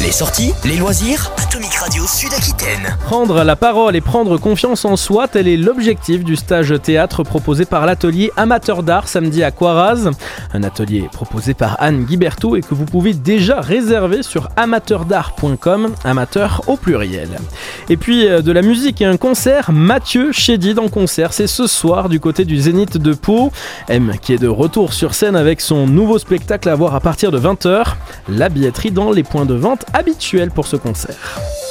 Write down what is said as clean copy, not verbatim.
Les sorties, les loisirs, Atomic Radio Sud-Aquitaine. Prendre la parole et prendre confiance en soi, tel est l'objectif du stage théâtre proposé par l'atelier Amateur d'art samedi à Coiraz. Un atelier proposé par Anne Guiberto et que vous pouvez déjà réserver sur amateurdart.com, amateur au pluriel. Et puis de la musique et un concert, Mathieu Chédid en concert, c'est ce soir du côté du Zénith de Pau. M qui est de retour sur scène avec son nouveau spectacle à voir à partir de 20h. La billetterie dans les points de vente habituels pour ce concert.